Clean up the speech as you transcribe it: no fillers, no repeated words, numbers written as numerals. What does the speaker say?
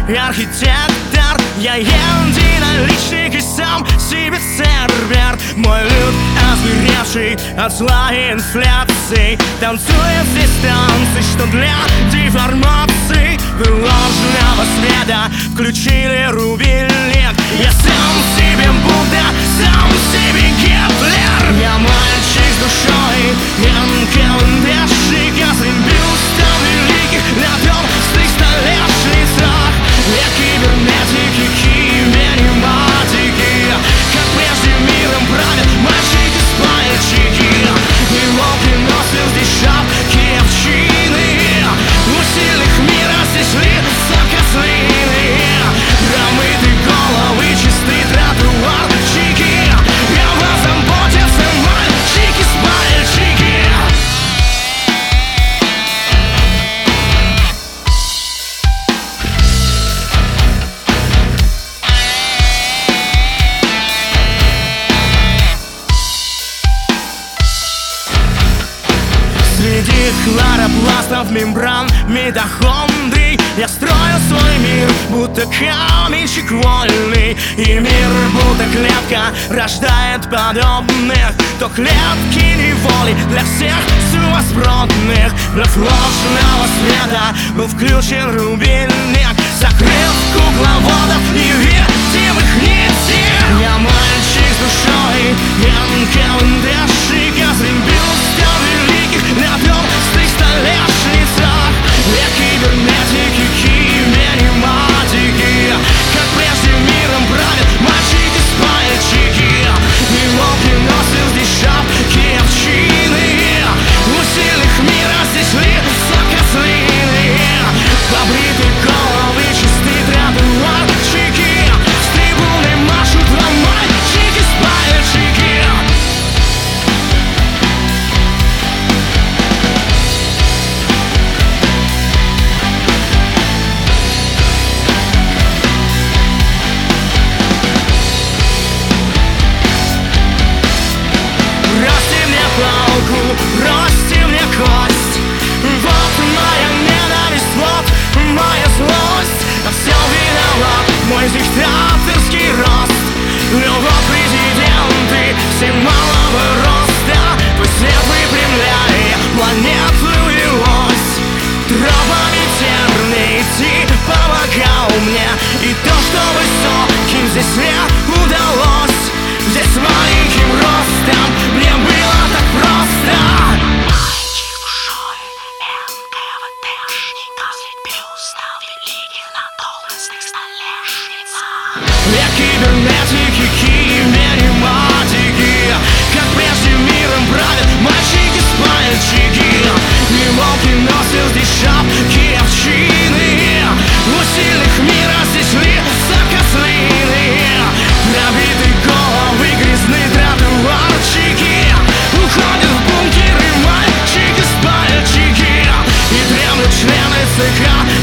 архитектор, я единоличник и сам себе сервер. Мой люд озверевший от зла и инфляции танцует здесь танцы, что для деформации выложенного света включили рубильник. Я сам себе Будда, сам себе Гитлер. Я мальчик с душой, я КЛНДшник. Я с бюстом великих на толстых столешницах. Я кибернетики, кибернематики. Как прежде миром правят мальчики-спальчики. И волки носят здесь шапки овчины. У сильных мира здесь лица козлиные. Промыты головы, чистые тротуарчики. Я вас заботятся мальчики-спальчики. Среди хлоропластов, мембран, митохондрий я строю свой мир, будто каменщик вольный. И мир, будто клетка, рождает подобных. То клетки неволи для всех сумасбродных. Для ложного света был включен рубильник, закрыв кукловодов невидимых нитей. Я мальчик с душой, я КЛНДшник. Я с бюстом великих на толстых столешницах. Я кибернетики, кибернематики. Как прежде миром правят мальчики-спальчики. И волки носят здесь шапки овчины. У сильных мира здесь лица козлиные. Побриты головы, чистые тротуарчики. С трибуны машут вам мальчики-спальчики. Бросьте мне кость. Вот моя ненависть, вот моя злость. А все виноват мой диктаторский рост. Ну вот президенты, все малого роста. Пусть свет выпрямляя планетную ось. Тропами терней идти помогал мне. И то, что высоким здесь мне удалось. Здесь с маленьким ростом мне было так просто. Мальчик душой, НКВДшник, носит бюстов великих на толстых столешницах. Я кибернетики, кибернематики. Как прежде миром правят мальчики-спальчики. И волки носят здесь шапки овчины. У сильных мира здесь лица козлиные. Пробиты головы, грязные тротуарчики. Уходят в бункеры мальчики-спальчики. И дремлют члены ЦК